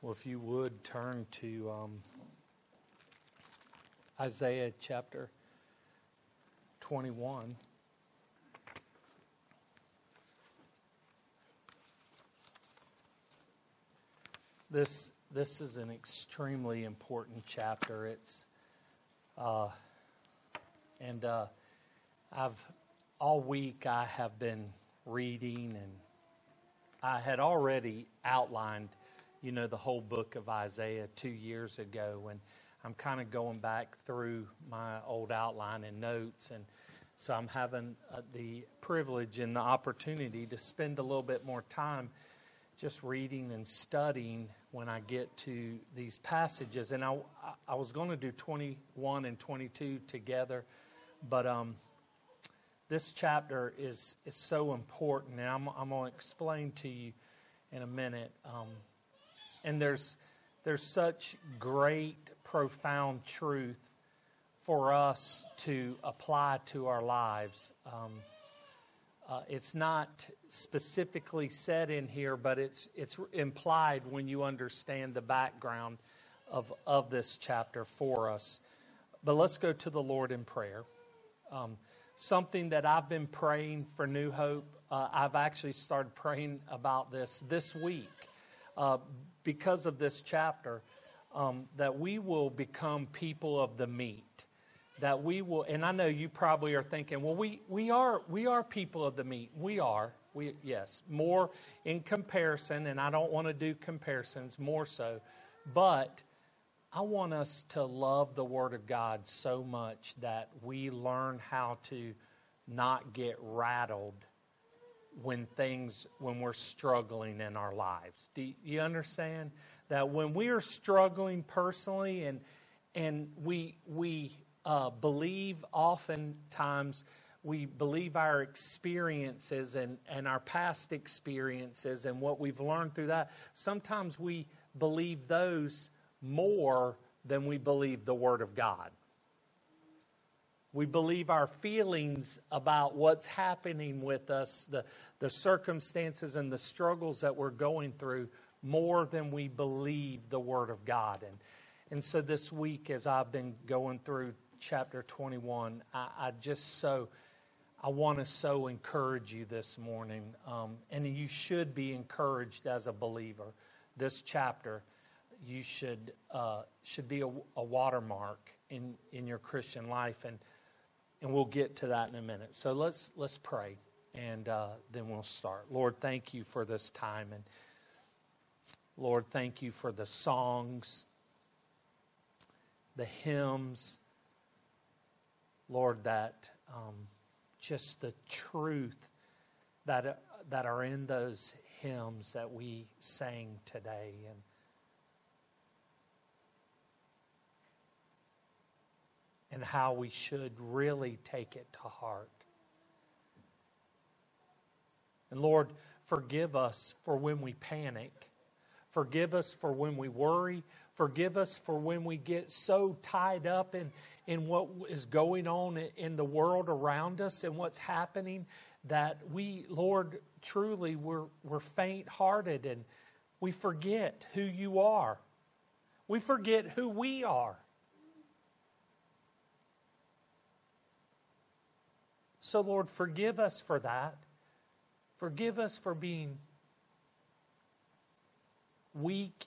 Well, if you would turn to Isaiah chapter 21. This is an extremely important chapter. I've all week I have been reading, and I had already outlined, the whole book of Isaiah 2 years ago, and I'm kind of going back through my old outline and notes, and so I'm having the privilege and the opportunity to spend a little bit more time just reading and studying when I get to these passages. And I was going to do 21 and 22 together, but this chapter is so important, and I'm going to explain to you in a minute. And there's such great, profound truth for us to apply to our lives. It's not specifically said in here, but it's implied when you understand the background of this chapter for us. But let's go to the Lord in prayer. Something that I've been praying for New Hope, I've actually started praying about this week because of this chapter, that we will become people of the meat. That we will, and I know you probably are thinking, well, we are people of the meat. Yes, more in comparison, and I don't want to do comparisons, more so. But I want us to love the Word of God so much that we learn how to not get rattled when we're struggling in our lives. Do you understand? That when we are struggling personally and we believe oftentimes, we believe our experiences and our past experiences and what we've learned through that. Sometimes we believe those more than we believe the Word of God. We believe our feelings about what's happening with us, the circumstances and the struggles that we're going through, more than we believe the Word of God. And so this week, as I've been going through chapter 21, I want to so encourage you this morning, and you should be encouraged as a believer. This chapter, you should be a watermark in your Christian life, and we'll get to that in a minute. So let's pray, and then we'll start. Lord, thank you for this time, and Lord, thank you for the songs, the hymns, Lord, that just the truth that are in those hymns that we sang today, and how we should really take it to heart. And Lord, forgive us for when we panic. Forgive us for when we worry. Forgive us for when we get so tied up in what is going on in the world around us and what's happening that we, Lord, truly we're faint-hearted and we forget who you are. We forget who we are. So, Lord, forgive us for that. Forgive us for being weak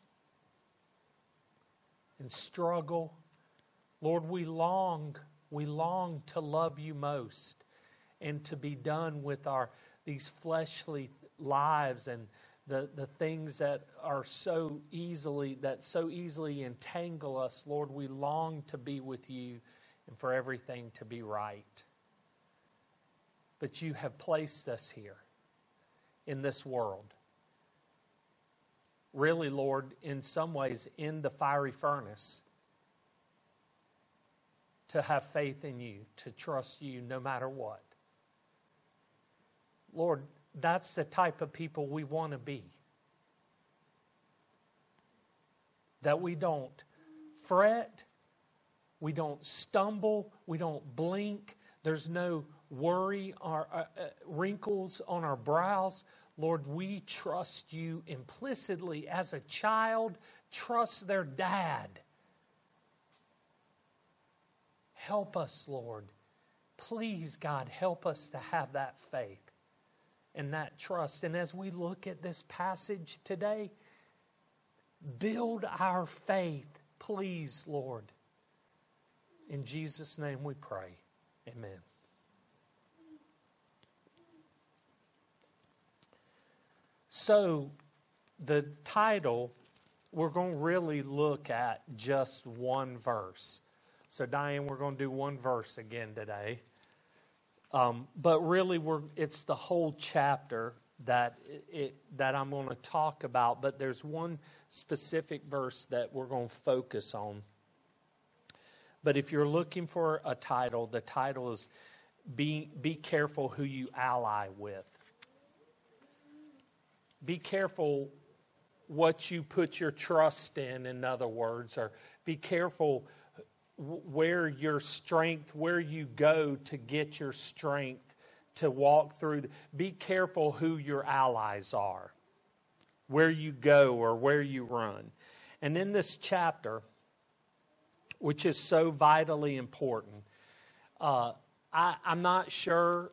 and struggle. Lord, we long to love you most and to be done with these fleshly lives and the things that so easily entangle us. Lord, we long to be with you and for everything to be right. But you have placed us here in this world. Really, Lord, in some ways, in the fiery furnace, to have faith in you, to trust you no matter what. Lord, that's the type of people we want to be. That we don't fret, we don't stumble, we don't blink, there's no worry or wrinkles on our brows. Lord, we trust you implicitly as a child trusts their dad. Help us, Lord. Please, God, help us to have that faith and that trust. And as we look at this passage today, build our faith, please, Lord. In Jesus' name we pray. Amen. So, the title, we're going to really look at just one verse. So, Diane, we're going to do one verse again today. But really, it's the whole chapter that I'm going to talk about. But there's one specific verse that we're going to focus on. But if you're looking for a title, the title is Be Careful Who You Ally With. Be careful what you put your trust in other words, or be careful where your strength, where you go to get your strength to walk through. Be careful who your allies are, where you go or where you run. And in this chapter, which is so vitally important, I'm not sure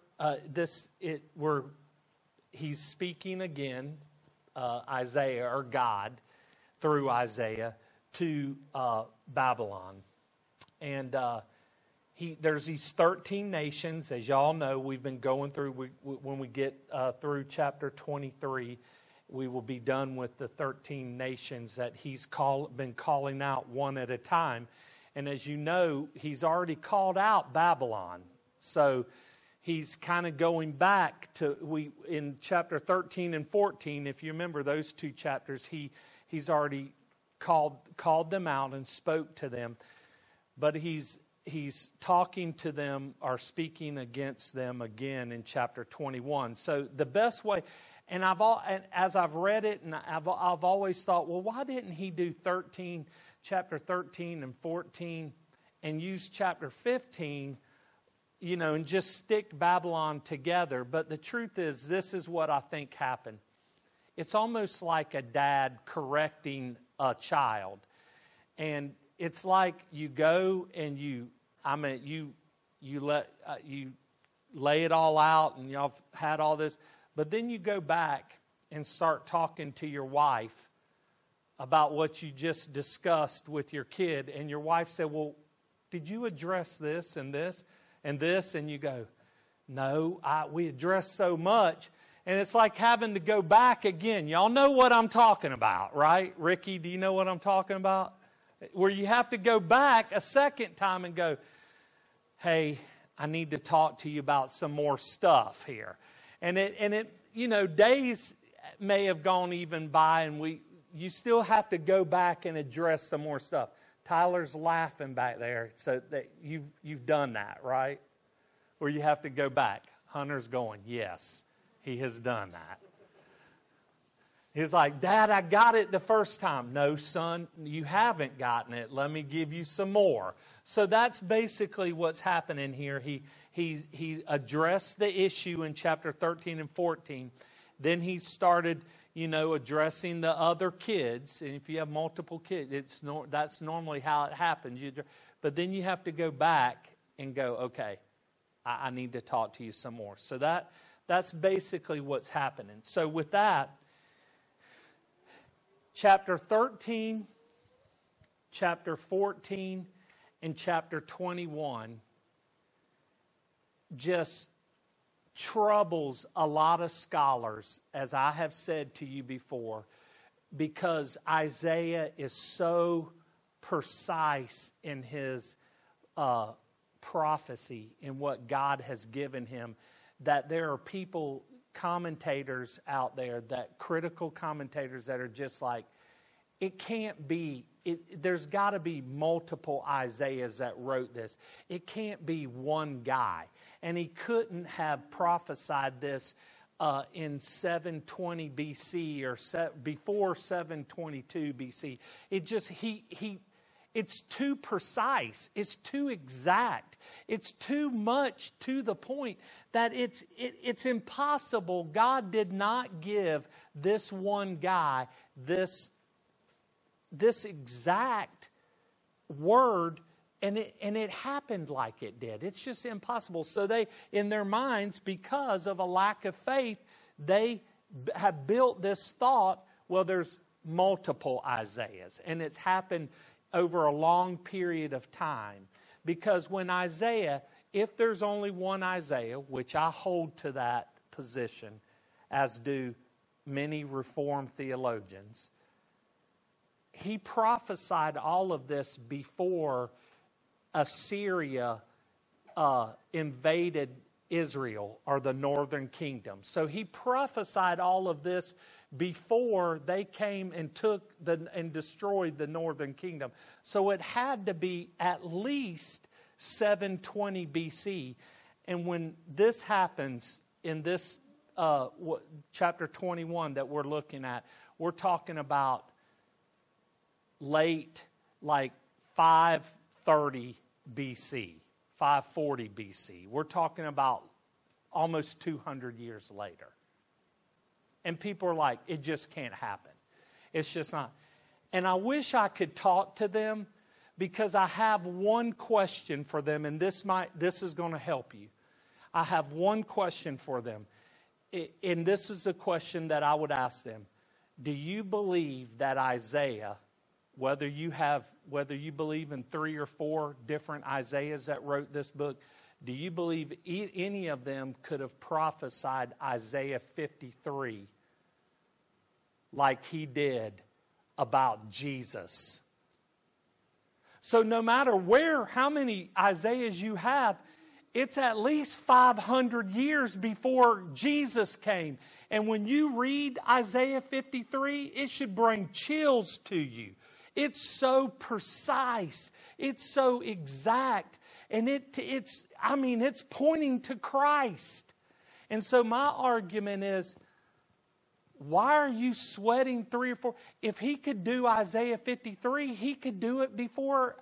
he's speaking again, Isaiah, or God, through Isaiah, to Babylon. And there's these 13 nations, as y'all know, we've been going through. When we get through chapter 23, we will be done with the 13 nations that he's been calling out one at a time. And as you know, he's already called out Babylon. So he's kind of going back to, in chapter 13 and 14, if you remember those two chapters, he's already called them out and spoke to them. But he's talking to them or speaking against them again in chapter 21. So the best way, and as I've read it, and I've always thought, well, why didn't he do chapter 13 and 14 and use chapter 15, and just stick Babylon together? But the truth is, this is what I think happened. It's almost like a dad correcting a child. And it's like you go and you lay it all out and y'all had all this, but then you go back and start talking to your wife about what you just discussed with your kid, and your wife said, well, did you address this and this and this? And you go, no, we addressed so much. And it's like having to go back again. Y'all know what I'm talking about, right? Ricky, do you know what I'm talking about? Where you have to go back a second time and go, hey, I need to talk to you about some more stuff here. And days may have gone even by, and you still have to go back and address some more stuff. Tyler's laughing back there, so that you've done that, right? Where you have to go back. Hunter's going, yes, he has done that. He's like, Dad, I got it the first time. No, son, you haven't gotten it. Let me give you some more. So that's basically what's happening here. He addressed the issue in chapter 13 and 14. Then he started, addressing the other kids. And if you have multiple kids, that's normally how it happens. But then you have to go back and go, okay, I need to talk to you some more. So that's basically what's happening. So with that, chapter 13, chapter 14, and chapter 21 just troubles a lot of scholars, as I have said to you before, because Isaiah is so precise in his prophecy in what God has given him, that there are commentators out there, critical commentators that are just like, it can't be, there's got to be multiple Isaiahs that wrote this. It can't be one guy. And he couldn't have prophesied this in 720 BC or before 722 BC. It just, it's too precise. It's too exact. It's too much to the point that it's impossible. God did not give this one guy this exact word, and it happened like it did. It's just impossible. So they, in their minds, because of a lack of faith, they have built this thought, well, there's multiple Isaiahs, and it's happened over a long period of time. Because when Isaiah, if there's only one Isaiah, which I hold to that position, as do many Reformed theologians, he prophesied all of this before Assyria invaded Israel, or the northern kingdom. So he prophesied all of this before they came and and destroyed the northern kingdom. So it had to be at least 720 BC. And when this happens in this chapter 21 that we're looking at, we're talking about late, like 530 BC, 540 BC. We're talking about almost 200 years later. And people are like, it just can't happen. It's just not. And I wish I could talk to them, because I have one question for them, and this is going to help you. I have one question for them. And this is the question that I would ask them. Do you believe that Isaiah, whether you believe in 3 or 4 different Isaiahs that wrote this book, do you believe any of them could have prophesied Isaiah 53 like he did about Jesus? So no matter how many Isaiahs you have, it's at least 500 years before Jesus came. And when you read Isaiah 53, it should bring chills to you. It's so precise. It's so exact. And it's pointing to Christ. And so my argument is, why are you sweating 3 or 4? If he could do Isaiah 53, he could do it before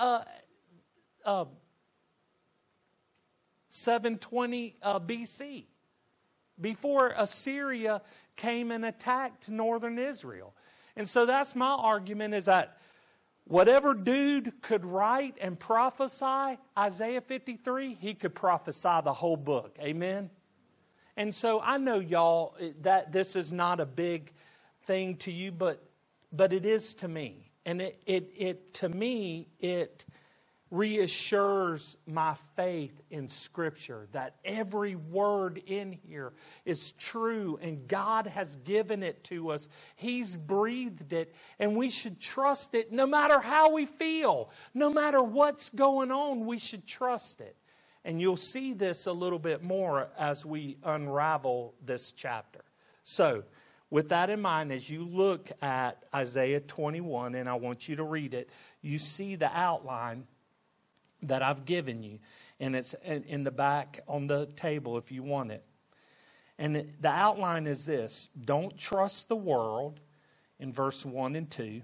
720 BC. Before Assyria came and attacked northern Israel. And so that's my argument, is that whatever dude could write and prophesy Isaiah 53, he could prophesy the whole book. Amen? And so I know, y'all, that this is not a big thing to you, but it is to me. And to me, it reassures my faith in Scripture, that every word in here is true, and God has given it to us. He's breathed it, and we should trust it no matter how we feel. No matter what's going on, we should trust it. And you'll see this a little bit more as we unravel this chapter. So, with that in mind, as you look at Isaiah 21, and I want you to read it, you see the outline that I've given you. And it's in the back on the table if you want it. And the outline is this: don't trust the world, in verse 1 and 2.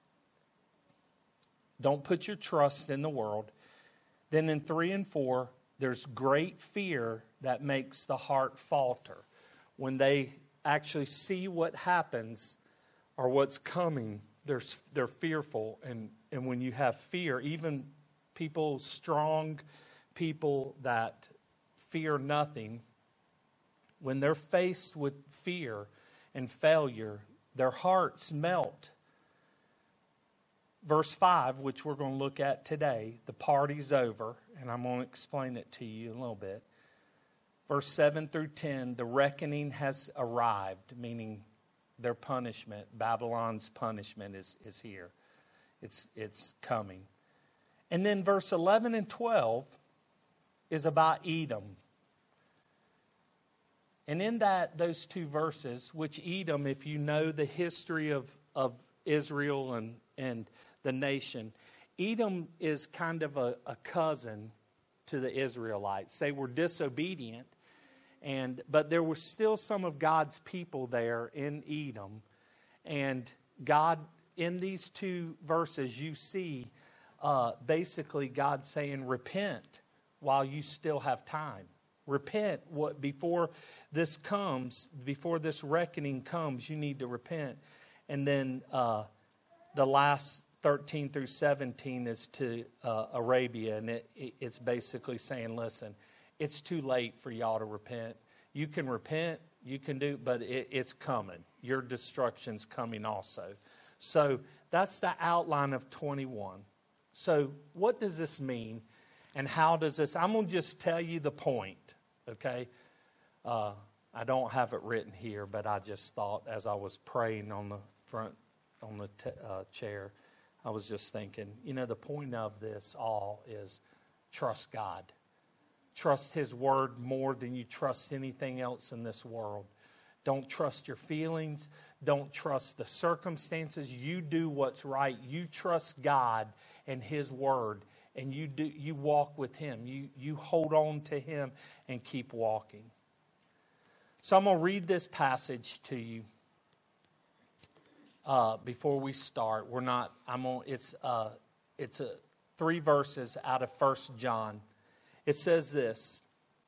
Don't put your trust in the world. Then in 3 and 4, there's great fear that makes the heart falter. When they actually see what happens or what's coming, they're fearful. And when you have fear, even strong people that fear nothing, when they're faced with fear and failure, their hearts melt. Verse 5, which we're going to look at today, the party's over, and I'm going to explain it to you in a little bit. Verse 7 through 10, the reckoning has arrived, meaning their punishment, Babylon's punishment is here. It's coming. And then verse 11 and 12 is about Edom. And in those 2 verses, which Edom, if you know the history of Israel and the nation, Edom is kind of a cousin to the Israelites. They were disobedient, but there were still some of God's people there in Edom. And God, in these 2 verses, you see basically God's saying, repent while you still have time. Repent before this comes, before this reckoning comes, you need to repent. And then the last 13 through 17 is to Arabia, and it's basically saying, listen, it's too late for y'all to repent. You can repent, you can do, but it's coming. Your destruction's coming also. So that's the outline of 21. So what does this mean, and how does this? I'm going to just tell you the point, okay? I don't have it written here, but I just thought as I was praying on the front, on the chair, I was just thinking, the point of this all is trust God. Trust His Word more than you trust anything else in this world. Don't trust your feelings. Don't trust the circumstances. You do what's right. You trust God and His Word, and you walk with Him. You hold on to Him and keep walking. So I'm going to read this passage to you before we start. It's 3 verses out of 1 John. It says this,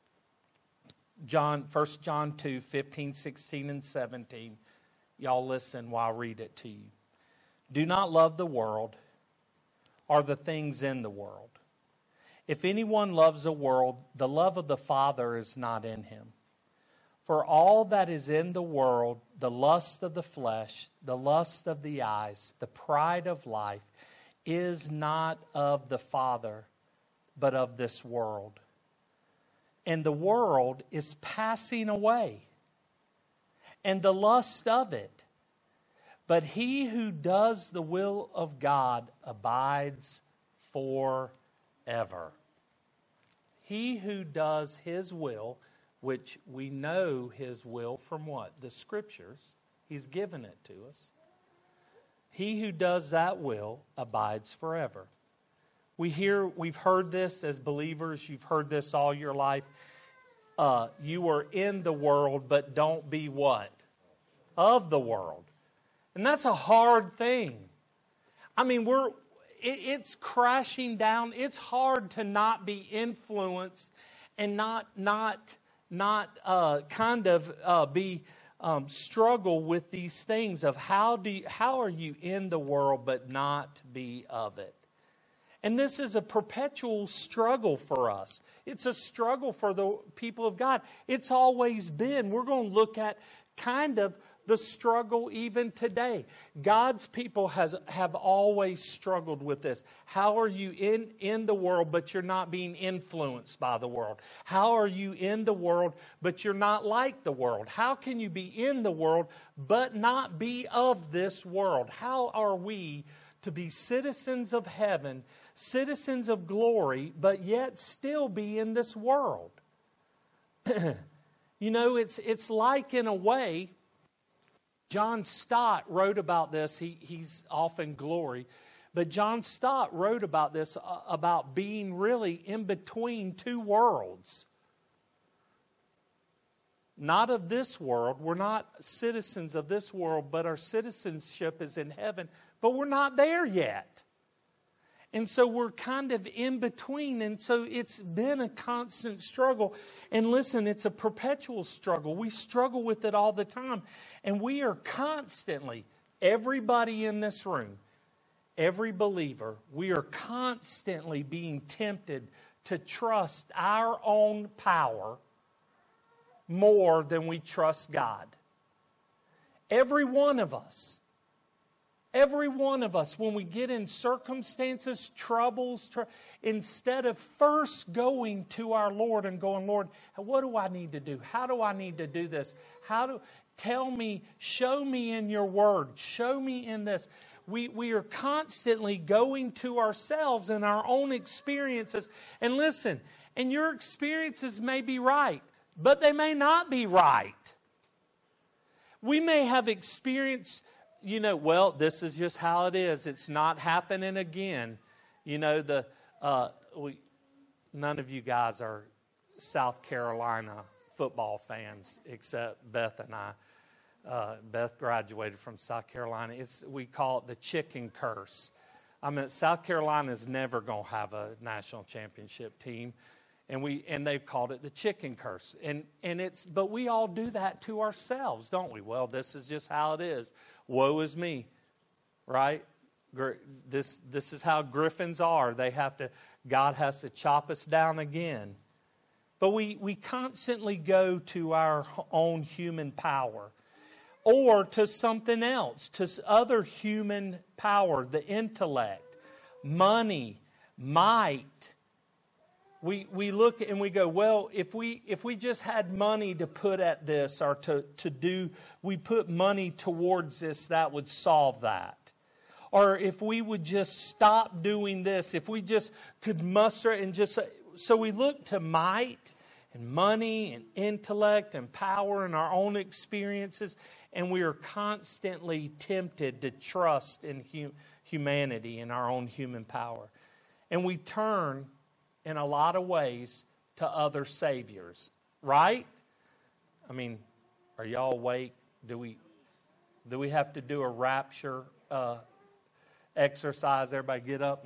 1 John 2, 15, 16, and 17. Y'all listen while I read it to you. Do not love the world or the things in the world. If anyone loves the world, the love of the Father is not in him. For all that is in the world, the lust of the flesh, the lust of the eyes, the pride of life, is not of the Father, but of this world. And the world is passing away, and the lust of it. But he who does the will of God abides forever. He who does His will, which we know His will from what? The Scriptures. He's given it to us. He who does that will abides forever. We've heard this as believers. You've heard this all your life. You are in the world, but don't be what? Of the world. And that's a hard thing. I mean, it's crashing down. It's hard to not be influenced and not struggle with these things of how are you in the world but not be of it. And this is a perpetual struggle for us. It's a struggle for the people of God. It's always been. We're going to look at kind of the struggle even today. God's people have always struggled with this. How are you in the world, but you're not being influenced by the world? How are you in the world, but you're not like the world? How can you be in the world, but not be of this world? How are we to be citizens of heaven, citizens of glory, but yet still be in this world? It's like, in a way, John Stott wrote about this. He's off in glory. But John Stott wrote about this, about being really in between two worlds. Not of this world. We're not citizens of this world, but our citizenship is in heaven. But we're not there yet. And so we're kind of in between. And so it's been a constant struggle. And listen, it's a perpetual struggle. We struggle with it all the time. And we are constantly, everybody in this room, every believer, we are constantly being tempted to trust our own power more than we trust God. Every one of us. Every one of us, when we get in circumstances, troubles, instead of first going to our Lord and going, Lord, what do I need to do? How do I need to do this? Tell me, show me in your word, show me in this. We are constantly going to ourselves and our own experiences. And listen, and your experiences may be right, but they may not be right. We may have experienced, this is just how it is. It's not happening again. None of you guys are South Carolina football fans except Beth and I. Beth graduated from South Carolina. We call it the chicken curse. I mean, South Carolina is never going to have a national championship team. And they've called it the chicken curse. But we all do that to ourselves, don't we? Well, this is just how it is. Woe is me, right? This is how Griffins are. God has to chop us down again. But we constantly go to our own human power or to something else, to other human power, the intellect, money, might. We look and we go, well, if we just had money to put at this or to do, we put money towards this, that would solve that. Or if we would just stop doing this, if we just could muster and just, so we look to might and money and intellect and power and our own experiences, and we are constantly tempted to trust in humanity and our own human power. And we turn in a lot of ways to other saviors, right? I mean, are y'all awake? Do we have to do a rapture exercise? Everybody get up.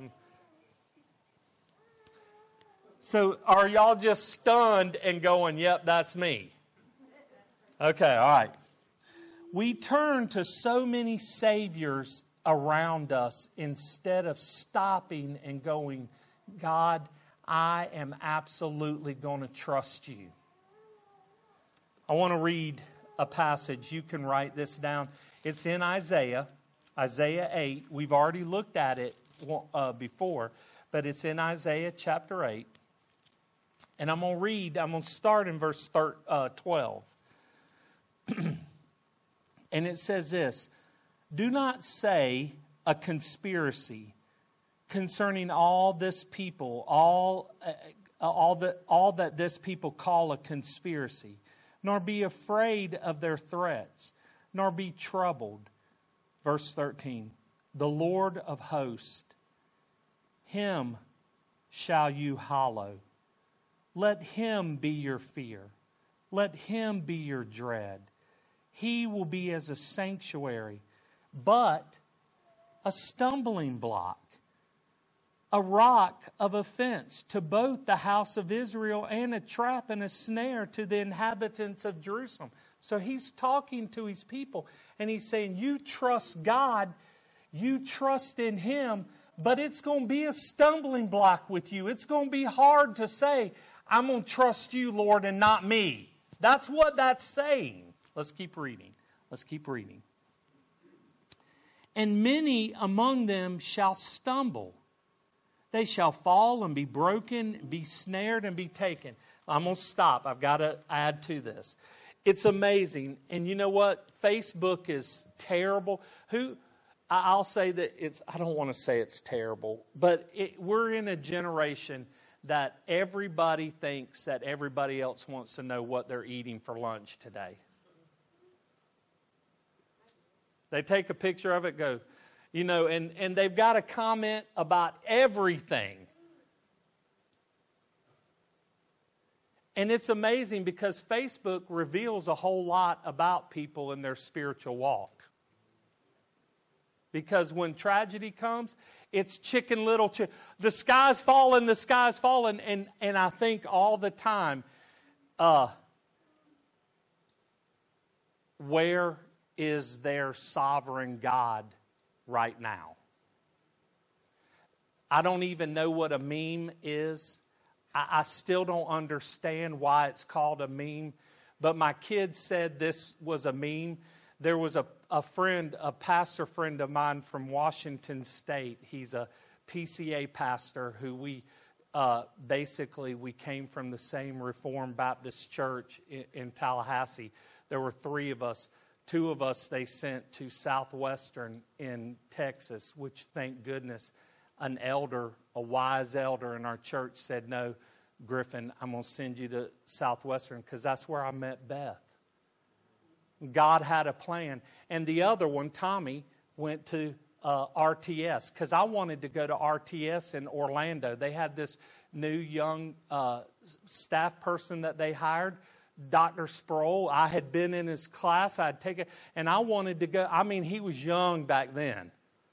So are y'all just stunned and going, yep, that's me? Okay, all right. We turn to so many saviors around us instead of stopping and going, God, I am absolutely going to trust you. I want to read a passage. You can write this down. It's in Isaiah 8. We've already looked at it before, but it's in Isaiah chapter 8. And I'm going to start in verse 12. And it says this, do not say a conspiracy concerning all this people, all that this people call a conspiracy, nor be afraid of their threats, nor be troubled. Verse 13, the Lord of hosts, him shall you hallow. Let him be your fear. Let him be your dread. He will be as a sanctuary, but a stumbling block, a rock of offense to both the house of Israel and a trap and a snare to the inhabitants of Jerusalem. So he's talking to his people and he's saying, you trust God, you trust in him, but it's going to be a stumbling block with you. It's going to be hard to say, I'm going to trust you, Lord, and not me. That's what that's saying. Let's keep reading. And many among them shall stumble. They shall fall and be broken, be snared and be taken. I'm going to stop. I've got to add to this. It's amazing. And you know what? Facebook is terrible. I'll say that I don't want to say it's terrible, but we're in a generation that everybody thinks that everybody else wants to know what they're eating for lunch today. They take a picture of it, go, and they've got a comment about everything. And it's amazing because Facebook reveals a whole lot about people in their spiritual walk. Because when tragedy comes, it's Chicken Little. The sky's falling, and I think all the time, where is their sovereign God right now? I don't even know what a meme is. I still don't understand why it's called a meme. But my kids said this was a meme. There was a pastor friend of mine from Washington State. He's a PCA pastor who we came from the same Reformed Baptist church in Tallahassee. There were 3 of us. 2 of us they sent to Southwestern in Texas, which, thank goodness, an elder, a wise elder in our church said, no, Griffin, I'm going to send you to Southwestern because that's where I met Beth. God had a plan. And the other one, Tommy, went to RTS because I wanted to go to RTS in Orlando. They had this new young staff person that they hired, Dr. Sproul. I had been in his class. I'd taken, and I wanted to go. I mean, he was young back then.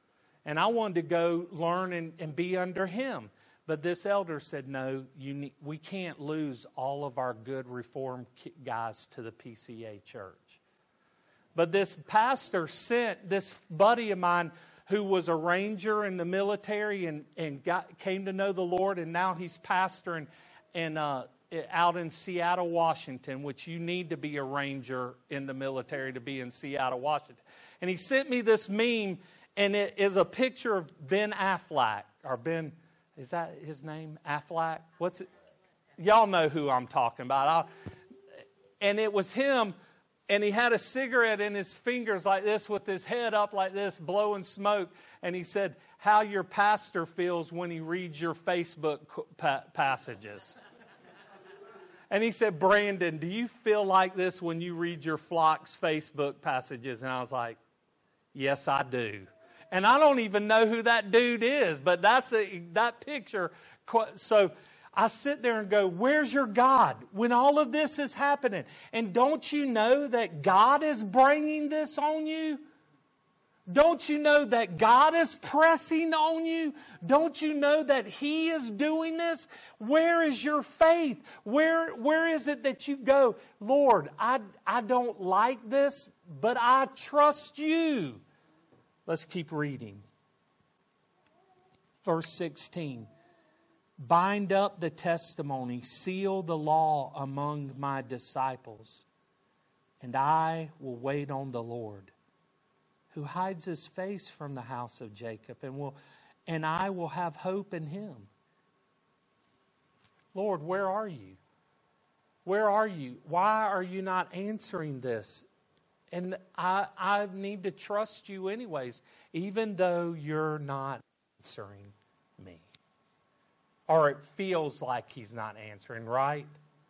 And I wanted to go learn and be under him. But this elder said, no, we can't lose all of our good Reformed guys to the PCA church. But this pastor sent this buddy of mine who was a ranger in the military and came to know the Lord, and now he's pastoring out in Seattle, Washington, which you need to be a ranger in the military to be in Seattle, Washington. And he sent me this meme, and it is a picture of Ben Affleck, or Ben, is that his name, Affleck? What's it? Y'all know who I'm talking about. And it was him, and he had a cigarette in his fingers like this with his head up like this, blowing smoke. And he said, how your pastor feels when he reads your Facebook passages. And he said, Brandon, do you feel like this when you read your flock's Facebook passages? And I was like, yes, I do. And I don't even know who that dude is, but that picture. So I sit there and go, where's your God when all of this is happening? And don't you know that God is bringing this on you? Don't you know that God is pressing on you? Don't you know that He is doing this? Where is your faith? Where is it that you go, Lord, I don't like this, but I trust you. Let's keep reading. Verse 16. Bind up the testimony, seal the law among my disciples, and I will wait on the Lord, who hides His face from the house of Jacob, and I will have hope in Him. Lord, where are you? Where are you? Why are you not answering this? And I need to trust you anyways, even though you're not answering me. Or it feels like He's not answering, right?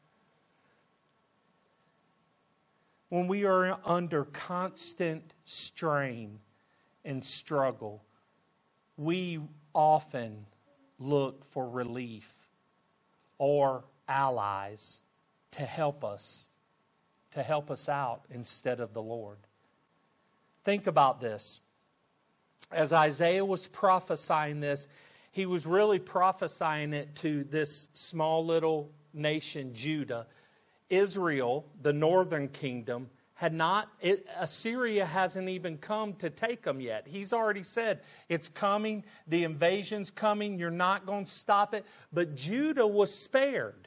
When we are under constant strain and struggle, we often look for relief or allies to help us out instead of the Lord. Think about this. As Isaiah was prophesying this, he was really prophesying it to this small little nation, Judah. Israel, the northern kingdom, Assyria hasn't even come to take them yet. He's already said, it's coming, the invasion's coming, you're not going to stop it. But Judah was spared.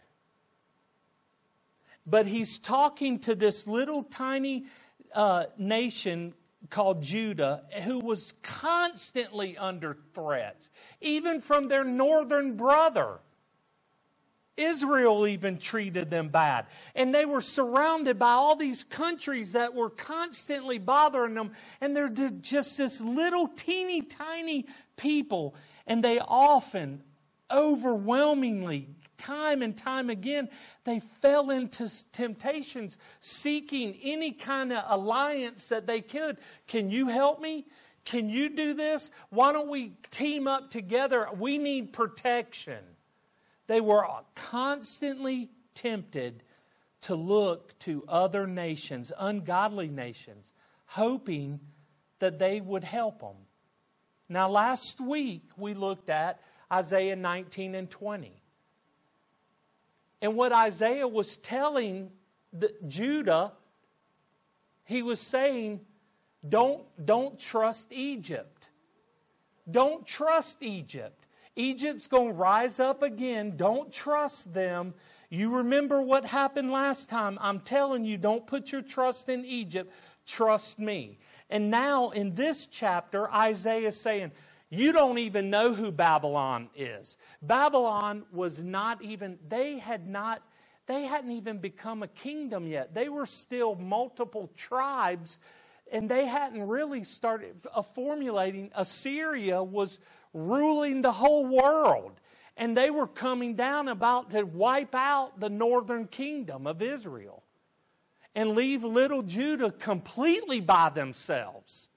But he's talking to this little tiny nation called Judah, who was constantly under threats, even from their northern brother. Israel even treated them bad. And they were surrounded by all these countries that were constantly bothering them. And they're just this little teeny tiny people. And they often, overwhelmingly, time and time again, they fell into temptations, seeking any kind of alliance that they could. Can you help me? Can you do this? Why don't we team up together? We need protection. They were constantly tempted to look to other nations, ungodly nations, hoping that they would help them. Now, last week we looked at Isaiah 19 and 20. And what Isaiah was telling Judah, he was saying, don't trust Egypt. Don't trust Egypt. Egypt's going to rise up again. Don't trust them. You remember what happened last time. I'm telling you, don't put your trust in Egypt. Trust me. And now in this chapter, Isaiah is saying, you don't even know who Babylon is. Babylon was not even, they hadn't even become a kingdom yet. They were still multiple tribes, and they hadn't really started formulating. Assyria was ruling the whole world, and they were coming down about to wipe out the northern kingdom of Israel and leave little Judah completely by themselves.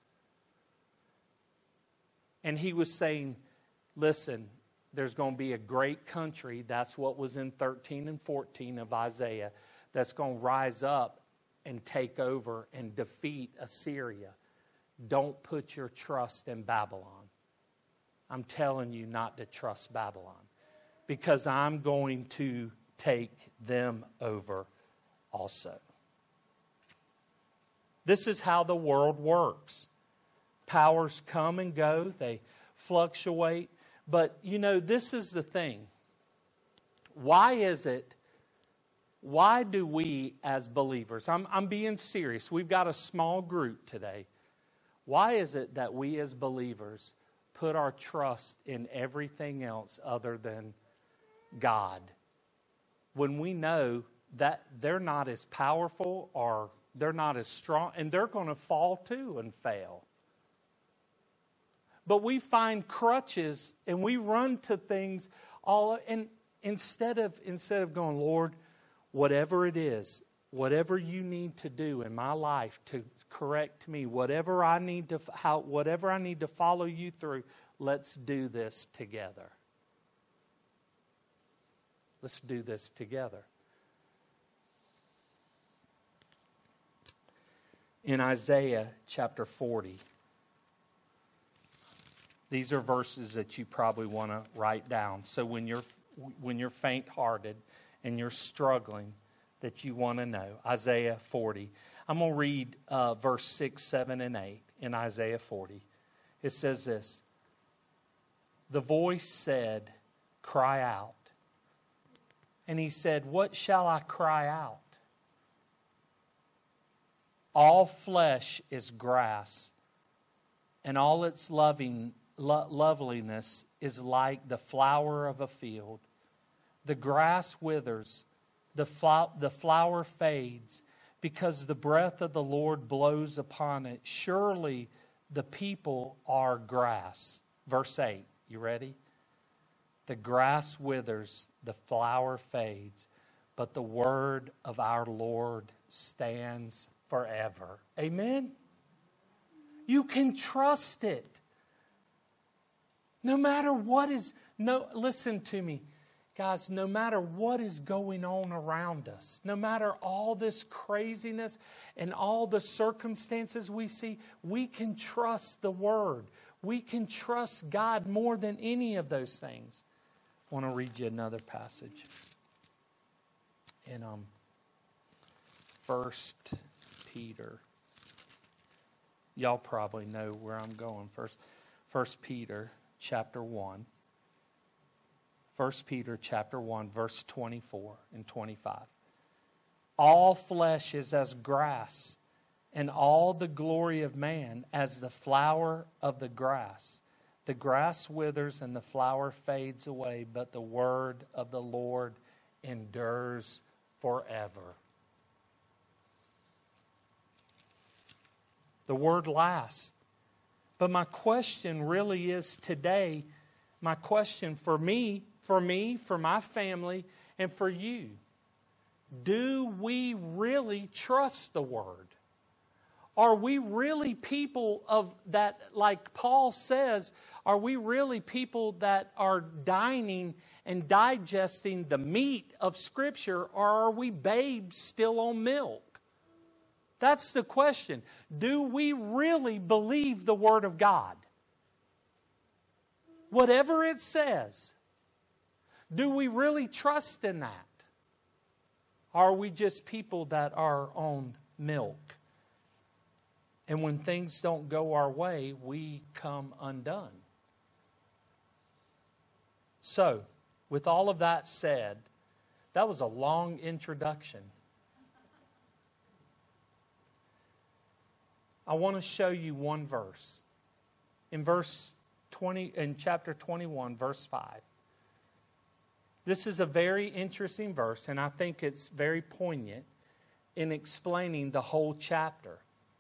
And he was saying, listen, there's going to be a great country. That's what was in 13 and 14 of Isaiah. That's going to rise up and take over and defeat Assyria. Don't put your trust in Babylon. I'm telling you not to trust Babylon, because I'm going to take them over also. This is how the world works. Powers come and go. They fluctuate. But, this is the thing. Why do we as believers, I'm being serious, we've got a small group today. Why is it that we as believers put our trust in everything else other than God, when we know that they're not as powerful or they're not as strong, and they're going to fall too and fail? But we find crutches and we run to things and instead of going, Lord, whatever it is, whatever you need to do in my life to correct me, whatever I need to follow you through, let's do this together. Let's do this together. In Isaiah chapter 40, these are verses that you probably want to write down. So when you're faint-hearted and you're struggling, that you want to know. Isaiah 40. I'm going to read verse 6, 7, and 8 in Isaiah 40. It says this. The voice said, cry out. And he said, what shall I cry out? All flesh is grass, and all its loveliness is like the flower of a field. The grass withers, the flower fades, because the breath of the Lord blows upon it. Surely the people are grass. Verse 8, you ready? The grass withers, the flower fades, but the word of our Lord stands forever. Amen? You can trust it. No matter listen to me, guys, no matter what is going on around us, no matter all this craziness and all the circumstances we see, we can trust the Word. We can trust God more than any of those things. I want to read you another passage in 1 Peter. Y'all probably know where I'm going. 1 Peter chapter 1. 1 Peter chapter 1, verse 24 and 25. All flesh is as grass, and all the glory of man as the flower of the grass. The grass withers and the flower fades away, but the word of the Lord endures forever. The word lasts. But my question really is today, my question for me, for my family, and for you. Do we really trust the Word? Are we really people of that, like Paul says, are we really people that are dining and digesting the meat of Scripture, or are we babes still on milk? That's the question. Do we really believe the Word of God? Whatever it says, do we really trust in that? Are we just people that are on milk? And when things don't go our way, we come undone. So, with all of that said, that was a long introduction. I want to show you one verse. In chapter 21, verse 5. This is a very interesting verse, and I think it's very poignant in explaining the whole chapter.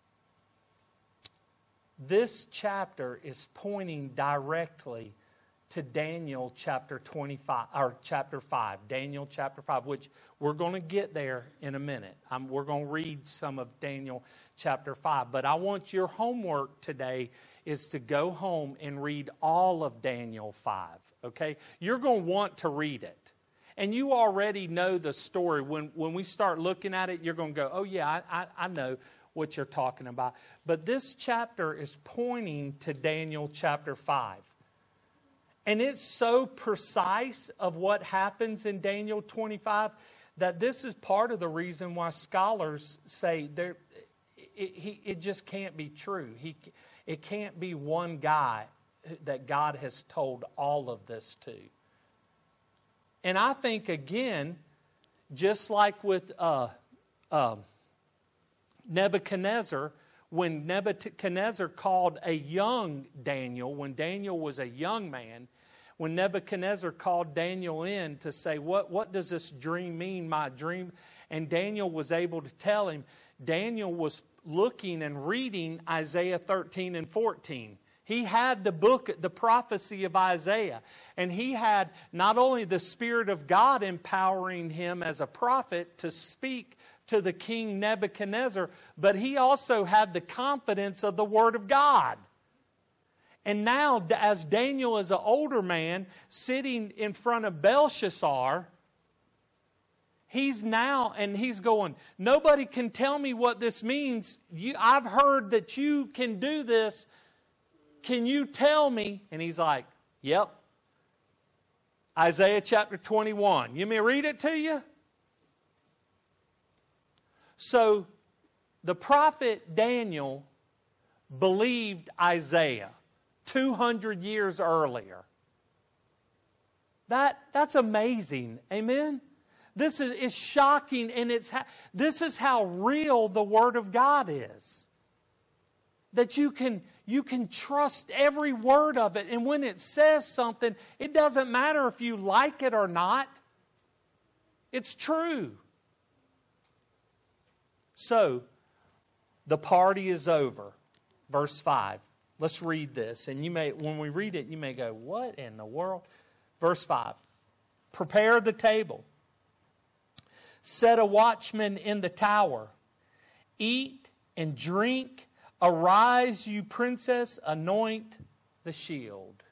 This chapter is pointing directly to Daniel chapter 25 or chapter 5. Daniel chapter 5, which we're going to get there in a minute. We're going to read some of Daniel chapter 5. But I want your homework today is to go home and read all of Daniel 5. Okay? You're going to want to read it. And you already know the story. When we start looking at it, you're going to go, oh yeah, I know what you're talking about. But this chapter is pointing to Daniel chapter 5. And it's so precise of what happens in Daniel 25 that this is part of the reason why scholars say it just can't be true. It can't be one guy that God has told all of this to. And I think, again, just like with Nebuchadnezzar, when Nebuchadnezzar called a young Daniel, when Daniel was a young man, when Nebuchadnezzar called Daniel in to say, what does this dream mean, my dream? And Daniel was able to tell him. Daniel was looking and reading Isaiah 13 and 14. He had the book, the prophecy of Isaiah. And he had not only the Spirit of God empowering him as a prophet to speak to the king Nebuchadnezzar, but he also had the confidence of the Word of God. And now, as Daniel is an older man sitting in front of Belshazzar, he's going, nobody can tell me what this means. I've heard that you can do this. Can you tell me? And he's like, yep. Isaiah chapter 21. You may read it to you? So, the prophet Daniel believed Isaiah 200 years earlier. That's amazing. Amen? This is shocking, and this is how real the Word of God is. That you can trust every word of it, and when it says something, it doesn't matter if you like it or not. It's true. So, the party is over. Verse 5. Let's read this. And when we read it, you may go, what in the world? Verse 5. Prepare the table. Set a watchman in the tower. Eat and drink. Arise, you princess, anoint the shield.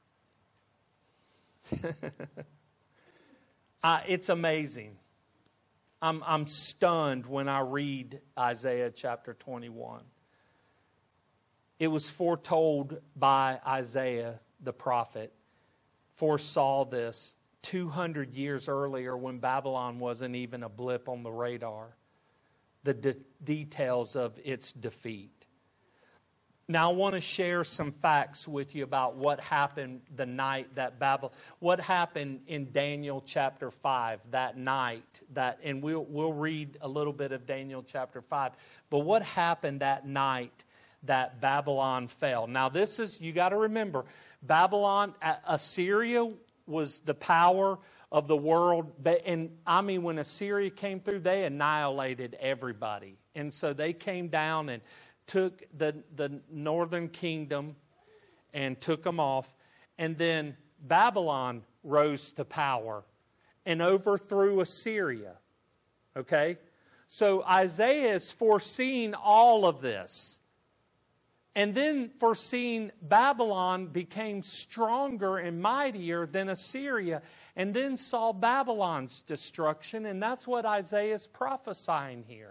It's amazing. I'm stunned when I read Isaiah chapter 21. It was foretold by Isaiah the prophet, foresaw this 200 years earlier when Babylon wasn't even a blip on the radar. The details of its defeat. Now I want to share some facts with you about what happened the night that what happened in Daniel chapter 5 that night, and we'll read a little bit of Daniel chapter 5. But what happened that night that Babylon fell? Now this is, you got to remember, Babylon, Assyria was the power of the world. And I mean, when Assyria came through, they annihilated everybody. And so they came down and took the northern kingdom and took them off. And then Babylon rose to power and overthrew Assyria. Okay? So Isaiah is foreseeing all of this. And then foreseeing Babylon became stronger and mightier than Assyria. And then saw Babylon's destruction. And that's what Isaiah is prophesying here.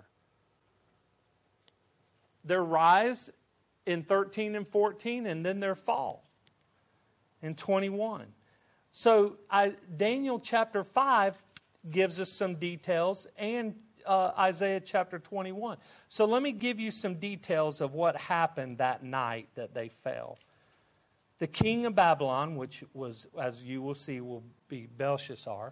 Their rise in 13 and 14, and then their fall in 21. So Daniel chapter 5 gives us some details, and Isaiah chapter 21. So let me give you some details of what happened that night that they fell. The king of Babylon, which was, as you will see, will be Belshazzar,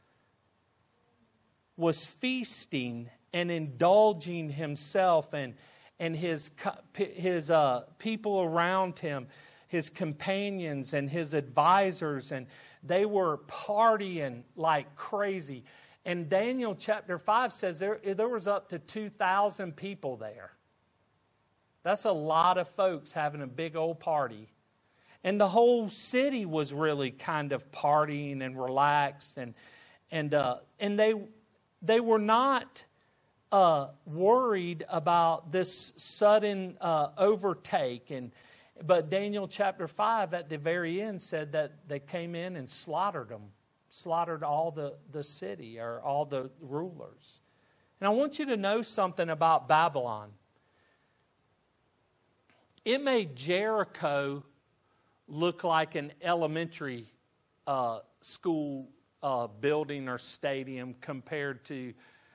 was feasting and indulging himself and his people around him, his companions and his advisors, and they were partying like crazy. And Daniel chapter 5 says there was up to 2,000 people there. That's a lot of folks having a big old party. And the whole city was really kind of partying and relaxed, and they were not worried about this sudden overtake. But Daniel chapter 5 at the very end said that they came in and slaughtered all the city, or all the rulers. And I want you to know something about Babylon. It made Jericho look like an elementary school building or stadium compared to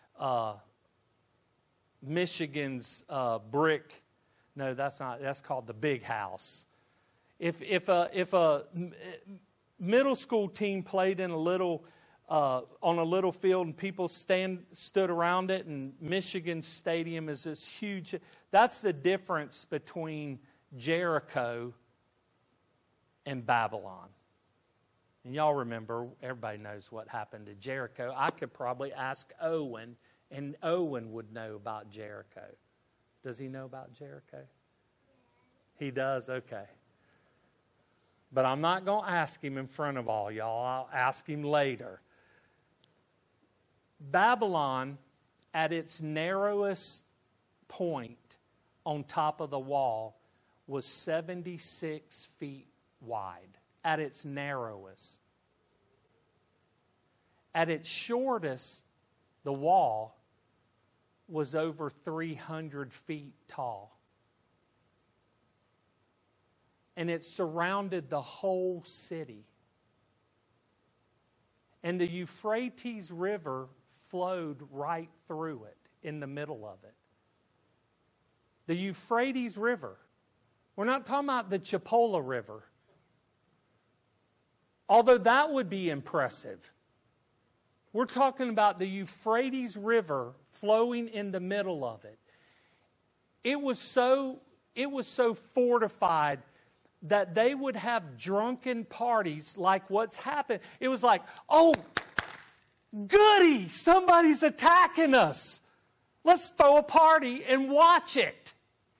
Michigan's brick. No, that's not. That's called the Big House. If a middle school team played in a little on a little field and people stood around it, and Michigan's stadium is this huge. That's the difference between Jericho and Babylon. And y'all remember, everybody knows what happened to Jericho. I could probably ask Owen, and Owen would know about Jericho. Does he know about Jericho? He does? Okay. But I'm not going to ask him in front of all y'all. I'll ask him later. Babylon, at its narrowest point on top of the wall, was 76 feet wide. At its narrowest. At its shortest, the wall was over 300 feet tall. And it surrounded the whole city. And the Euphrates River flowed right through it, in the middle of it. The Euphrates River. We're not talking about the Chipola River. Although that would be impressive. We're talking about the Euphrates River flowing in the middle of it. It was so fortified that they would have drunken parties like what's happened. It was like, oh, goody, somebody's attacking us. Let's throw a party and watch it.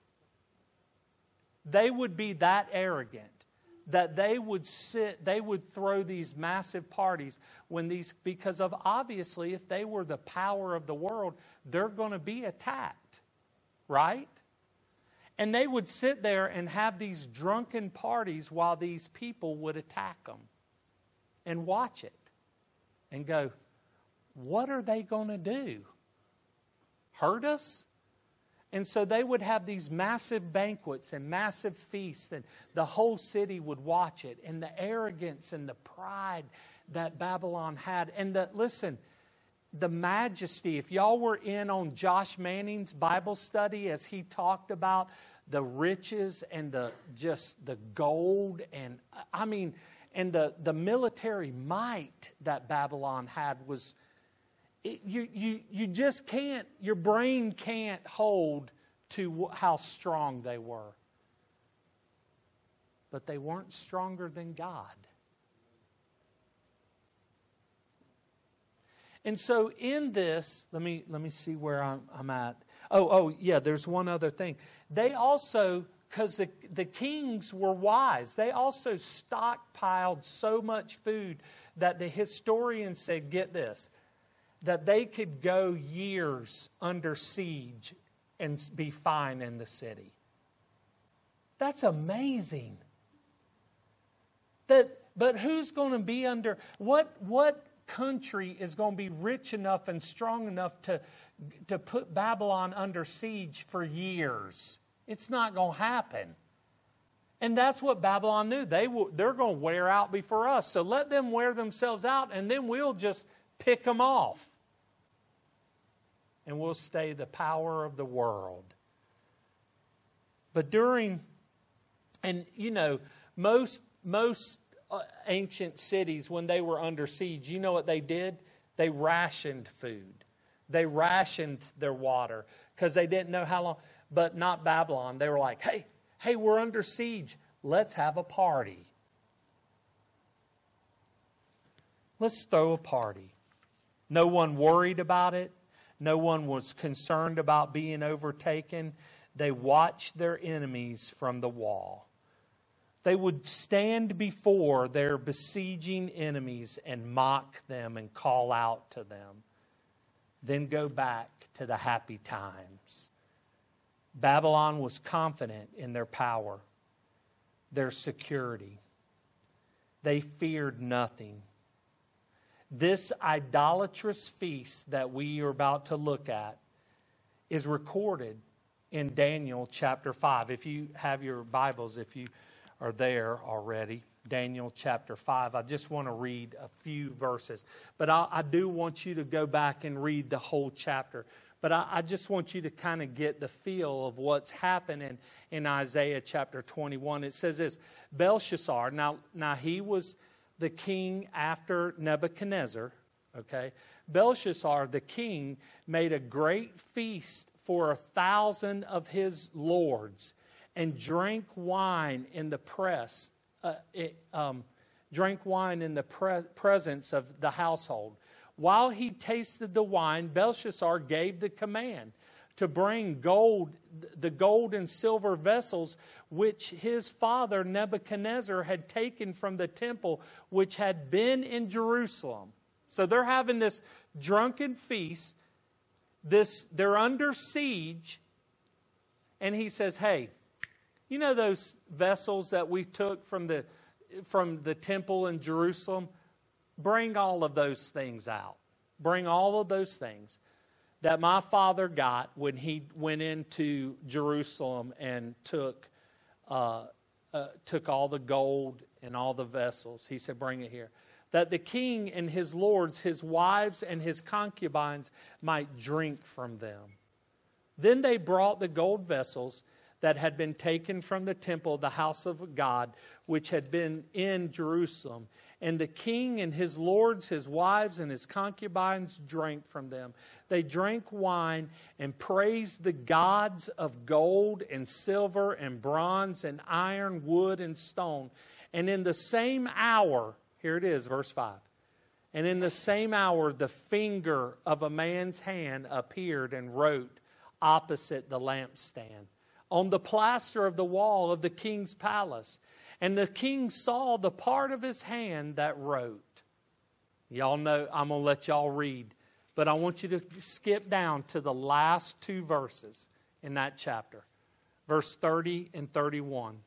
They would be that arrogant that they would throw these massive parties because of obviously if they were the power of the world, they're going to be attacked, right? And they would sit there and have these drunken parties while these people would attack them and watch it and go, what are they going to do? Hurt us? And so they would have these massive banquets and massive feasts, and the whole city would watch it. And the arrogance and the pride that Babylon had. And the majesty. If y'all were in on Josh Manning's Bible study as he talked about the riches and the gold and the military might that Babylon had was. You just can't, your brain can't hold to how strong they were. But they weren't stronger than God. And so in this, let me see where I'm at. Oh yeah, there's one other thing. They also, because the kings were wise, they also stockpiled so much food that the historians said, get this, that they could go years under siege and be fine in the city. That's amazing. But who's going to be under, what country is going to be rich enough and strong enough to put Babylon under siege for years? It's not going to happen. And that's what Babylon knew. They're going to wear out before us. So let them wear themselves out, and then we'll just pick them off. And we'll stay the power of the world. But most ancient cities, when they were under siege, you know what they did? They rationed food. They rationed their water because they didn't know how long. But not Babylon. They were like, hey, we're under siege. Let's have a party. Let's throw a party. No one worried about it. No one was concerned about being overtaken. They watched their enemies from the wall. They would stand before their besieging enemies and mock them and call out to them. Then go back to the happy times. Babylon was confident in their power, their security. They feared nothing. This idolatrous feast that we are about to look at is recorded in Daniel chapter 5. If you have your Bibles, if you are there already, Daniel chapter 5, I just want to read a few verses. But I do want you to go back and read the whole chapter. But I just want you to kind of get the feel of what's happening in Isaiah chapter 21. It says this, Belshazzar, now he was the king after Nebuchadnezzar, okay? Belshazzar, the king, made a great feast for 1,000 of his lords and drank wine in the presence of the household. While he tasted the wine, Belshazzar gave the command to bring the gold and silver vessels which his father Nebuchadnezzar had taken from the temple which had been in Jerusalem. So they're having this drunken feast. They're under siege. And he says, hey, you know those vessels that we took from the temple in Jerusalem? Bring all of those things out. Bring all of those things that my father got when he went into Jerusalem and took all the gold and all the vessels. He said, bring it here. That the king and his lords, his wives and his concubines might drink from them. Then they brought the gold vessels that had been taken from the temple, the house of God, which had been in Jerusalem. And the king and his lords, his wives, and his concubines drank from them. They drank wine and praised the gods of gold and silver and bronze and iron, wood and stone. And in the same hour, here it is, verse 5. And in the same hour, the finger of a man's hand appeared and wrote opposite the lampstand on the plaster of the wall of the king's palace. And the king saw the part of his hand that wrote. Y'all know, I'm going to let y'all read. But I want you to skip down to the last two verses in that chapter. Verse 30 and 31.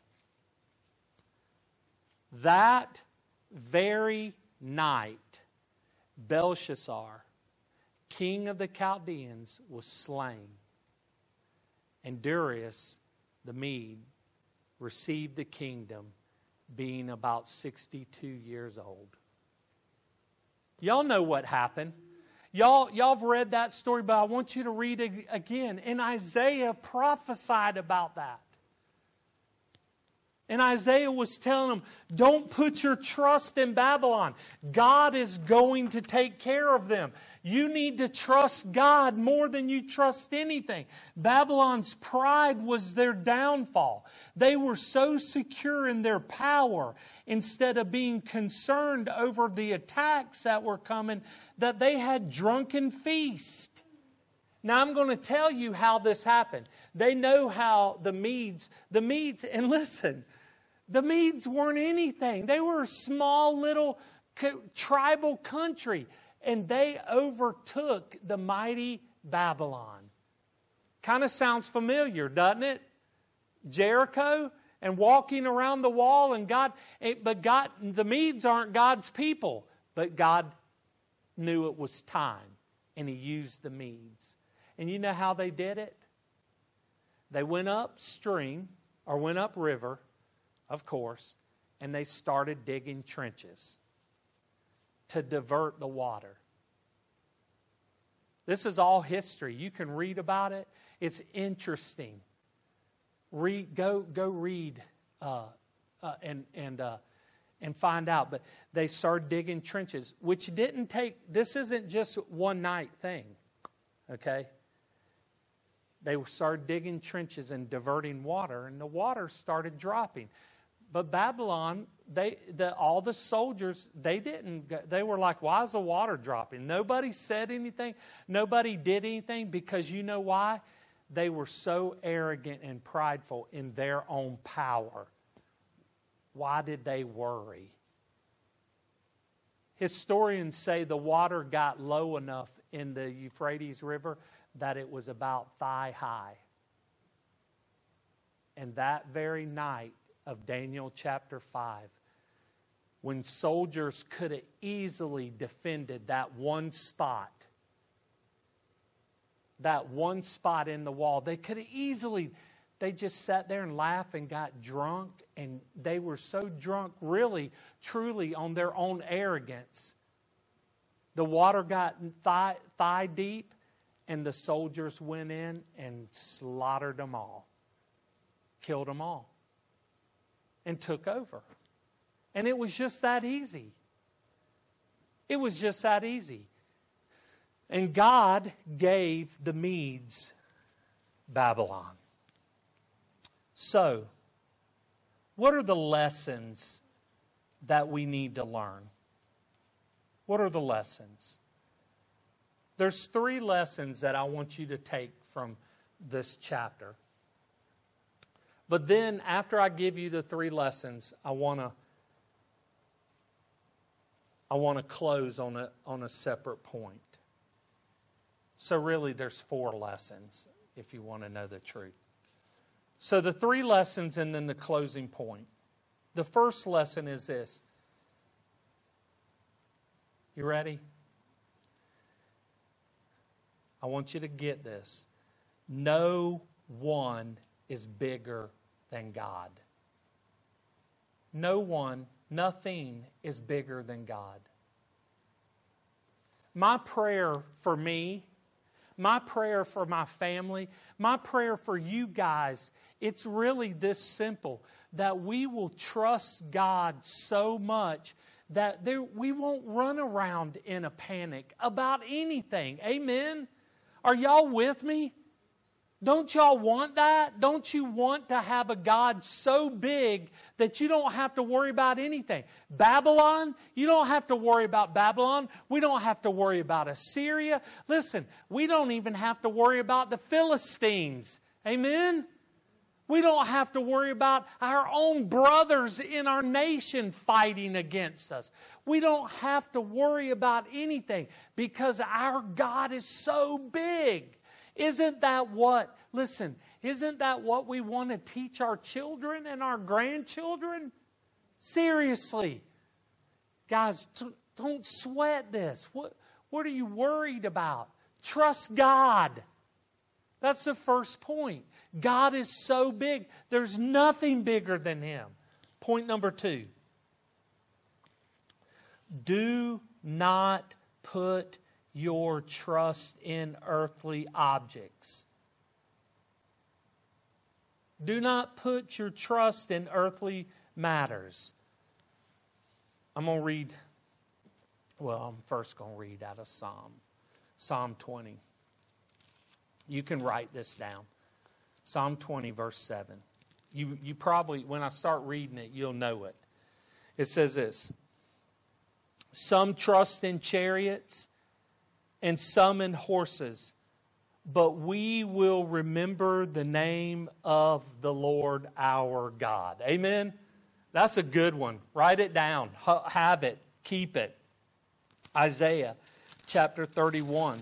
That very night, Belshazzar, king of the Chaldeans, was slain. And Darius the Mede received the kingdom, being about 62 years old. Y'all know what happened. Y'all have read that story, but I want you to read it again. And Isaiah prophesied about that. And Isaiah was telling them, don't put your trust in Babylon. God is going to take care of them. You need to trust God more than you trust anything. Babylon's pride was their downfall. They were so secure in their power, instead of being concerned over the attacks that were coming, that they had drunken feast. Now I'm going to tell you how this happened. They know how the Medes, and listen, the Medes weren't anything. They were a small little tribal country. And they overtook the mighty Babylon. Kind of sounds familiar, doesn't it? Jericho and walking around the wall and the Medes aren't God's people. But God knew it was time. And He used the Medes. And you know how they did it? They went upstream or went upriver, of course, and they started digging trenches to divert the water. This is all history. You can read about it. It's interesting. Go read and find out. But they started digging trenches, which didn't take. This isn't just one night thing. Okay. They started digging trenches and diverting water, and the water started dropping. But Babylon, all the soldiers, they were like, why is the water dropping? Nobody said anything. Nobody did anything, because you know why? They were so arrogant and prideful in their own power. Why did they worry? Historians say the water got low enough in the Euphrates River that it was about thigh high. And that very night of Daniel chapter 5, when soldiers could have easily defended that one spot in the wall, they could have easily They just sat there and laughed and got drunk. And they were so drunk, really, truly, on their own arrogance. The water got thigh deep, and the soldiers went in and slaughtered them all. Killed them all. And took over. And it was just that easy. It was just that easy. And God gave the Medes Babylon. So, what are the lessons that we need to learn? What are the lessons? There's 3 lessons that I want you to take from this chapter. But then, after I give you the 3 lessons, I want to close on a separate point. So really, there's 4 lessons, if you want to know the truth. So the 3 lessons and then the closing point. The first lesson is this. You ready? I want you to get this. No one is bigger than God. No one, nothing is bigger than God. My prayer for me, my prayer for my family, my prayer for you guys, it's really this simple, that we will trust God so much that we won't run around in a panic about anything. Amen? Are y'all with me? Don't y'all want that? Don't you want to have a God so big that you don't have to worry about anything? Babylon, you don't have to worry about Babylon. We don't have to worry about Assyria. Listen, we don't even have to worry about the Philistines. Amen? We don't have to worry about our own brothers in our nation fighting against us. We don't have to worry about anything because our God is so big. Isn't that what we want to teach our children and our grandchildren? Seriously. Guys, don't sweat this. What are you worried about? Trust God. That's the first point. God is so big. There's nothing bigger than Him. Point number 2. Do not put your trust in earthly objects. Do not put your trust in earthly matters. I'm first going to read out of Psalm 20. You can write this down. Psalm 20, verse 7. You probably, when I start reading it, you'll know it. It says this. Some trust in chariots and some in horses, but we will remember the name of the Lord our God. Amen? That's a good one. Write it down. Have it. Keep it. Isaiah chapter 31,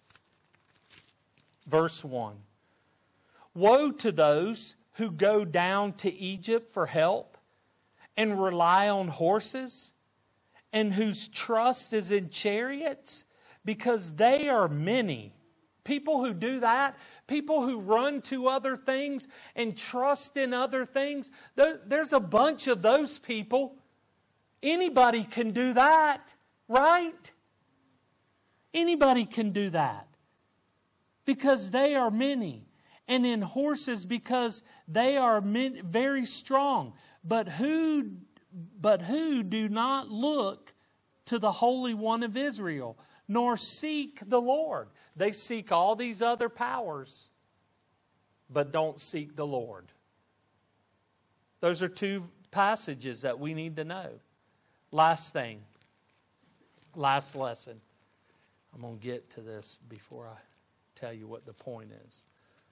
verse 1. Woe to those who go down to Egypt for help and rely on horses, and whose trust is in chariots, because they are many. People who do that, people who run to other things and trust in other things, there's a bunch of those people. Anybody can do that, right? Anybody can do that because they are many. And in horses because they are very strong. But who do not look to the Holy One of Israel, nor seek the Lord. They seek all these other powers, but don't seek the Lord. Those are 2 passages that we need to know. Last thing. Last lesson. I'm going to get to this before I tell you what the point is.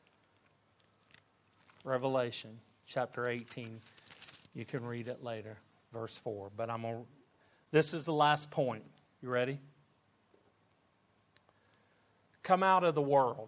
Revelation chapter 18. You can read it later, verse 4. But this is the last point. You ready? Come out of the world.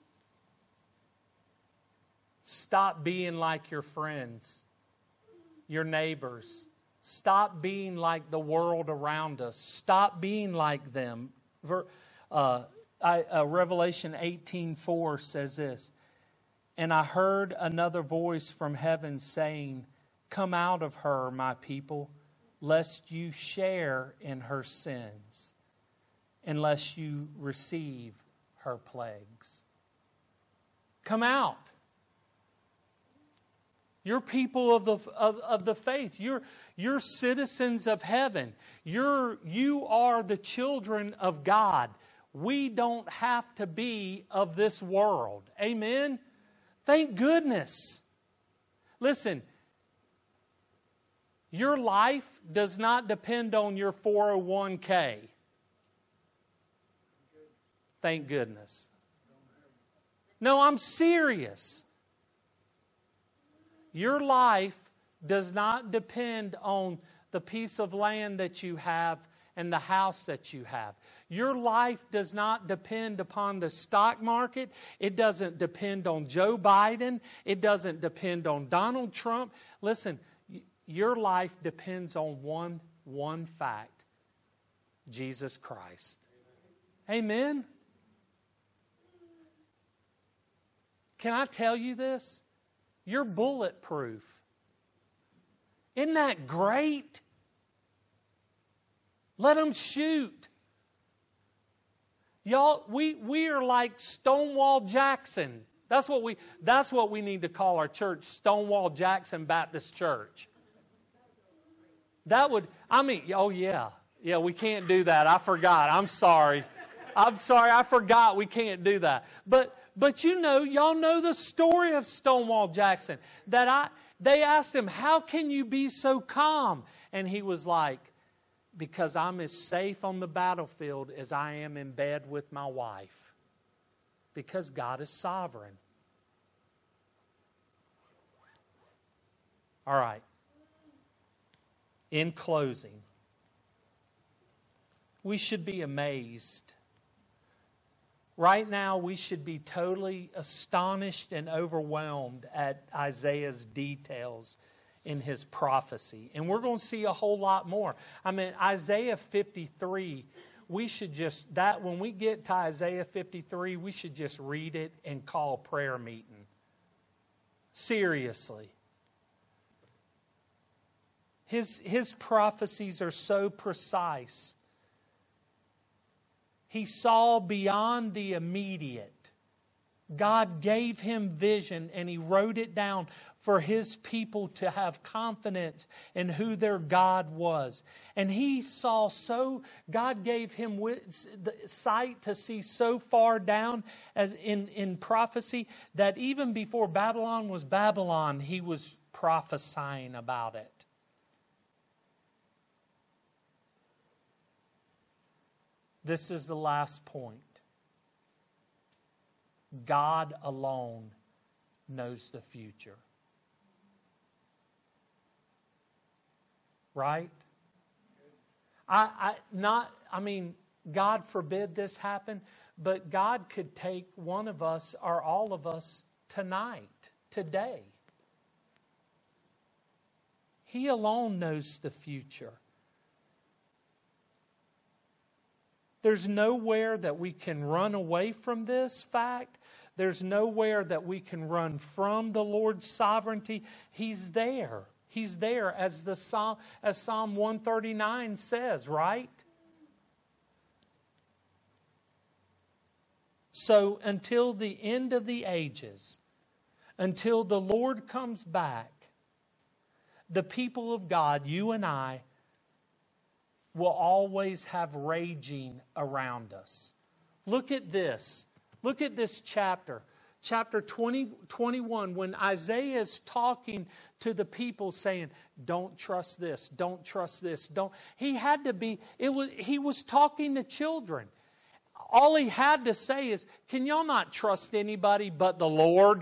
Stop being like your friends, your neighbors. Stop being like the world around us. Stop being like them. Revelation 18:4 says this. And I heard another voice from heaven saying, "Come out of her, my people, lest you share in her sins, unless you receive her plagues." Come out. You're people of the faith. You're citizens of heaven. You are the children of God. We don't have to be of this world. Amen? Thank goodness. Listen, your life does not depend on your 401k. Thank goodness. No, I'm serious. Your life does not depend on the piece of land that you have and the house that you have. Your life does not depend upon the stock market. It doesn't depend on Joe Biden. It doesn't depend on Donald Trump. Listen, your life depends on one fact: Jesus Christ. Amen? Can I tell you this? You're bulletproof. Isn't that great? Let them shoot. Y'all, we are like Stonewall Jackson. That's what we need to call our church, Stonewall Jackson Baptist Church. Oh yeah. Yeah, we can't do that. I forgot. I'm sorry. I forgot we can't do that. But y'all know the story of Stonewall Jackson. They asked him, "How can you be so calm?" And he was like, "Because I'm as safe on the battlefield as I am in bed with my wife. Because God is sovereign." All right. In closing, we should be amazed. Right now, we should be totally astonished and overwhelmed at Isaiah's details in his prophecy. And we're going to see a whole lot more. I mean, Isaiah 53, when we get to Isaiah 53, we should just read it and call a prayer meeting. Seriously. His prophecies are so precise. He saw beyond the immediate. God gave him vision and he wrote it down for his people to have confidence in who their God was. And God gave him the sight to see so far down as in prophecy that even before Babylon was Babylon, he was prophesying about it. This is the last point. God alone knows the future. Right? God forbid this happen, but God could take one of us or all of us tonight, today. He alone knows the future. There's nowhere that we can run away from this fact. There's nowhere that we can run from the Lord's sovereignty. He's there. He's there, as Psalm 139 says, right? So until the end of the ages, until the Lord comes back, the people of God, you and I, will always have raging around us. Look at this. Look at this chapter. Chapter 21, when Isaiah is talking to the people saying, "Don't trust this, don't trust this, don't." He was talking to children. All he had to say is, "Can y'all not trust anybody but the Lord?"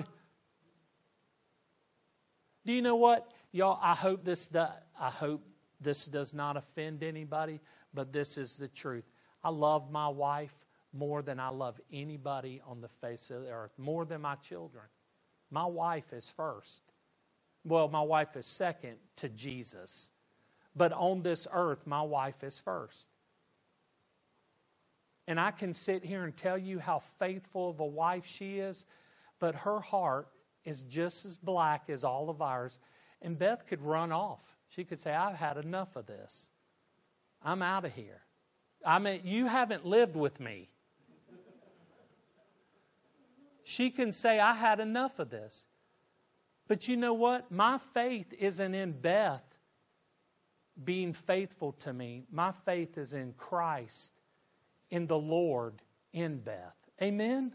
Do you know what? Y'all, I hope this does not offend anybody, but this is the truth. I love my wife more than I love anybody on the face of the earth, more than my children. My wife is first. Well, my wife is second to Jesus. But on this earth, my wife is first. And I can sit here and tell you how faithful of a wife she is, but her heart is just as black as all of ours. And Beth could run off. She could say, I've had enough of this. I'm out of here. I mean, you haven't lived with me. She can say, I had enough of this. But you know what? My faith isn't in Beth being faithful to me. My faith is in Christ, in the Lord, in Beth. Amen?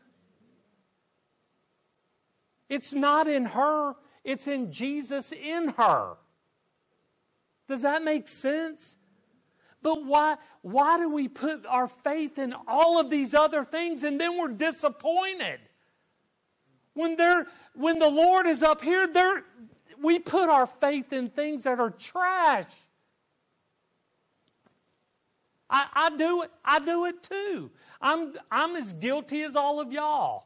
It's not in her. It's in Jesus in her. Does that make sense? But why do we put our faith in all of these other things and then we're disappointed? When the Lord is up here, we put our faith in things that are trash. I do it. I do it too. I'm as guilty as all of y'all.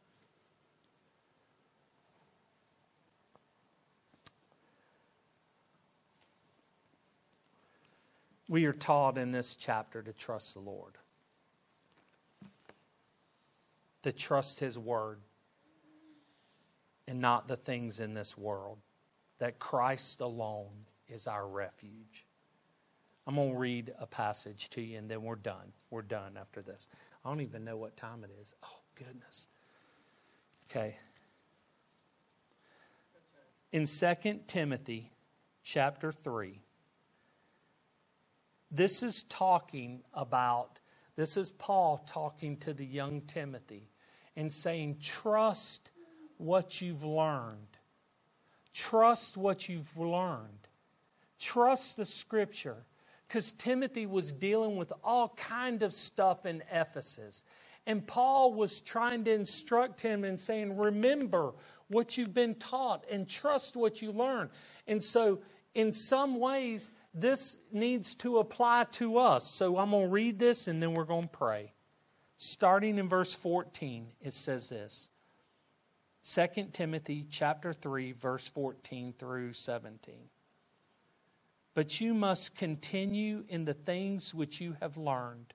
We are taught in this chapter to trust the Lord. To trust His Word. And not the things in this world. That Christ alone is our refuge. I'm going to read a passage to you and then we're done. We're done after this. I don't even know what time it is. Oh, goodness. Okay. In 2 Timothy chapter 3, this is Paul talking to the young Timothy and saying, trust what you've learned. Trust what you've learned. Trust the Scripture. Because Timothy was dealing with all kind of stuff in Ephesus. And Paul was trying to instruct him and saying, remember what you've been taught and trust what you learn. And so, in some ways, this needs to apply to us. So I'm going to read this and then we're going to pray. Starting in verse 14, it says this. 2 Timothy chapter 3, verse 14 through 17. But you must continue in the things which you have learned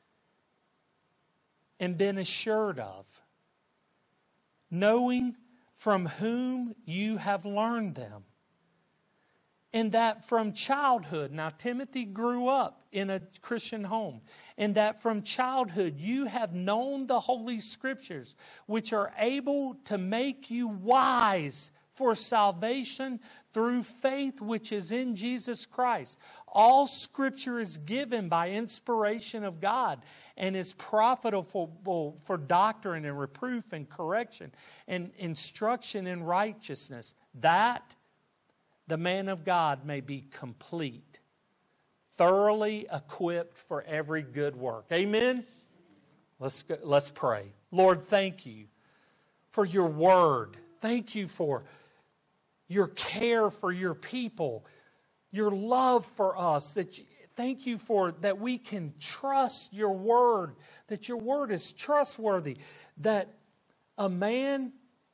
and been assured of, knowing from whom you have learned them. And that from childhood, now Timothy grew up in a Christian home, and that from childhood you have known the Holy Scriptures, which are able to make you wise for salvation through faith which is in Jesus Christ. All Scripture is given by inspiration of God and is profitable for doctrine and reproof and correction and instruction in righteousness, that the man of God may be complete, thoroughly equipped for every good work. Amen? Let's pray. Lord, thank you for your word. Thank you for your care for your people, your love for us. Thank you for that we can trust your word, that your word is trustworthy, that a man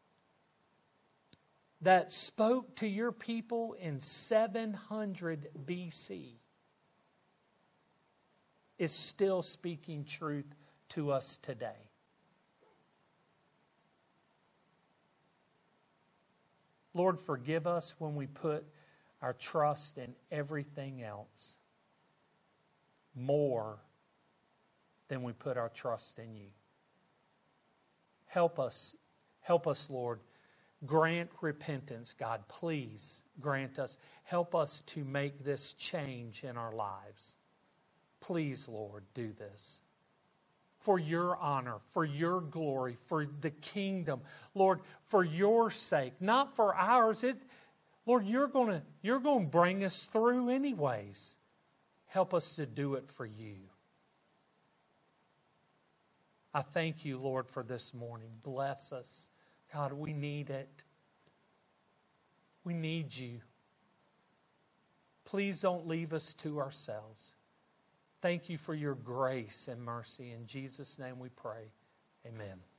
that spoke to your people in 700 BC is still speaking truth to us today. Lord, forgive us when we put our trust in everything else more than we put our trust in you. Help us, Lord. Grant repentance, God. Please grant us. Help us to make this change in our lives. Please, Lord, do this. For your honor, for your glory, for the kingdom. Lord, for your sake, not for ours. Lord, you're going to bring us through anyways. Help us to do it for you. I thank you, Lord, for this morning. Bless us. God, we need it. We need you. Please don't leave us to ourselves. Thank you for your grace and mercy. In Jesus' name we pray. Amen.